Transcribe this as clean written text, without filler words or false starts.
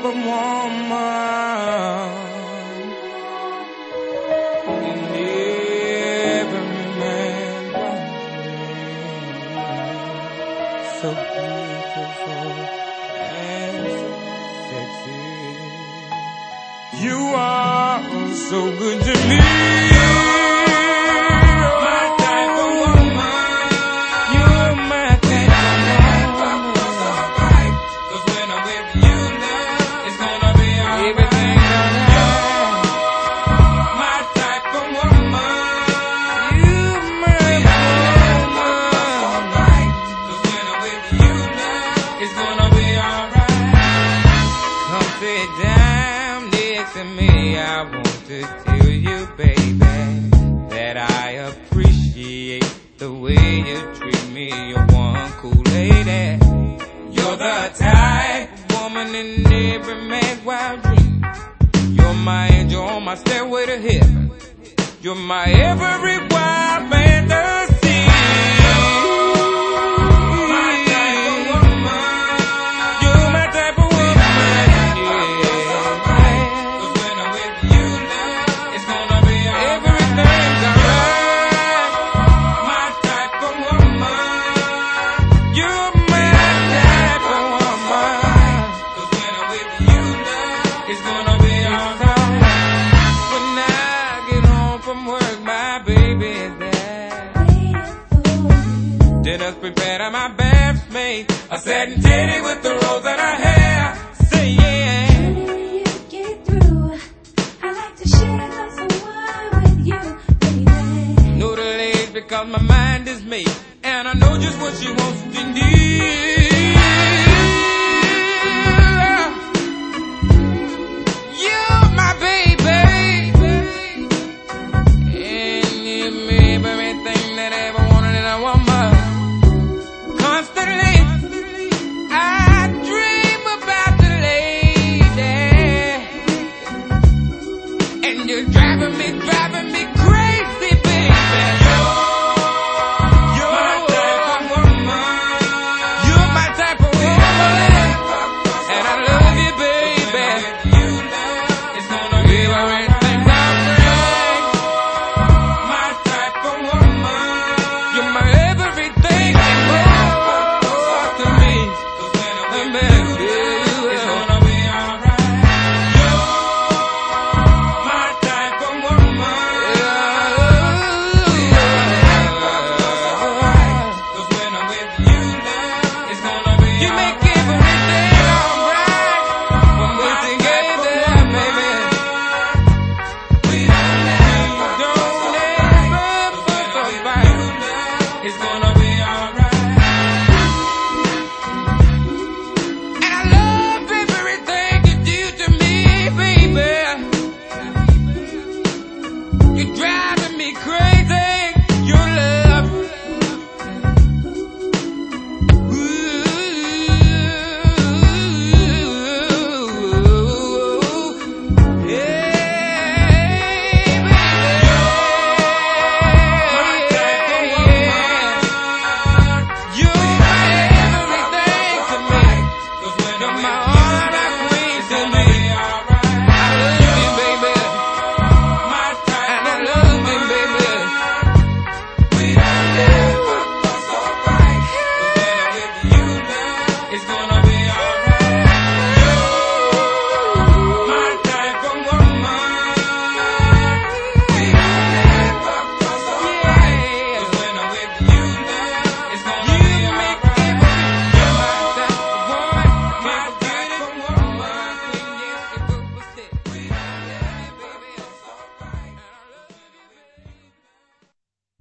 of woman in every man's dream. So beautiful and so sexy. You are so good to me. Down next to me, I want to tell you, baby, that I appreciate the way you treat me. You're one cool lady. You're the type of woman in every man's wild dream. You're my angel on my stairway to heaven. You're my every wild fantasy. Dinner's prepared and my bed's made. A satin titty with the rose in her hair. Say yeah. Whenever you get through, I like to share a glass of wine with you, baby. Know the ladies because my mind is made, and I know just what she wants to need. You're my baby, and you may be everything that I ever wanted in a woman. You're driving me crazy, baby. You're my type of woman. You're my type of woman. And I love you, baby. It's gonna be everything I bring. My type of woman. You're my everything and more to me. It's gonna be alright. It's gonna